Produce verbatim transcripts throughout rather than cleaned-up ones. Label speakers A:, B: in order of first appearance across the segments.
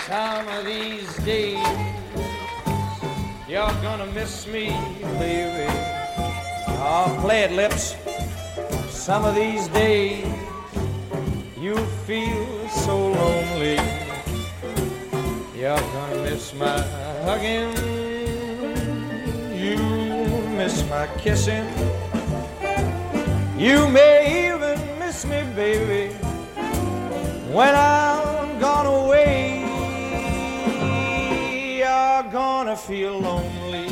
A: Some of these days you're gonna miss me, baby. Oh, play it, lips. Some of these days you feel so lonely. You're gonna miss my hugging. You miss my kissing. You may even miss me, baby, when I'm gone away. You're gonna feel lonely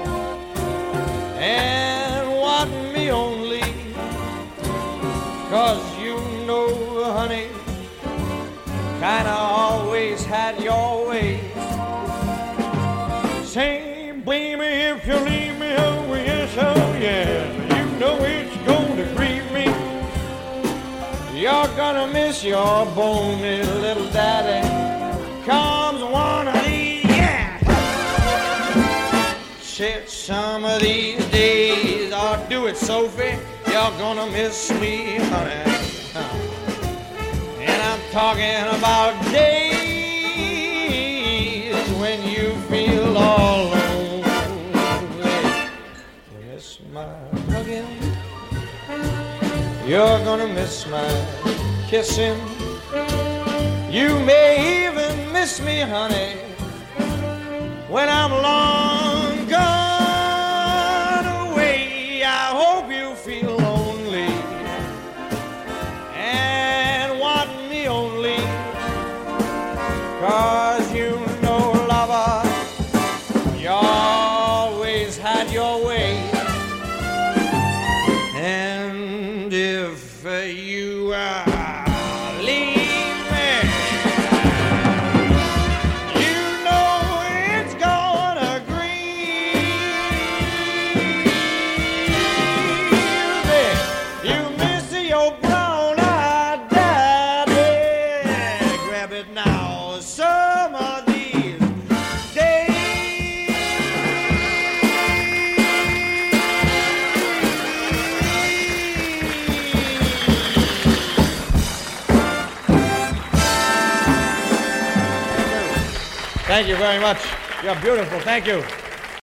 A: and want me only, 'cause you know, honey, kinda always had your way. Say, blame me if you leave me, oh yes, oh yeah. You know it's gonna grieve me. You're gonna miss your bony little daddy. Comes one of these, yeah. Said some of these days, oh do it, Sophie. You're gonna miss me, honey. And I'm talking about days when you feel all lonely. Miss my hugging. You're gonna miss my kissing. You may even miss me, honey, when I'm long gone away. I hope you feel lonely and want me only, 'cause you know, lover, you always had your way. And if uh, you uh, leave me, you know it's gonna grieve me. You miss your brown-eyed daddy. Grab it now, some of these days. Thank you very much. You're beautiful. Thank you.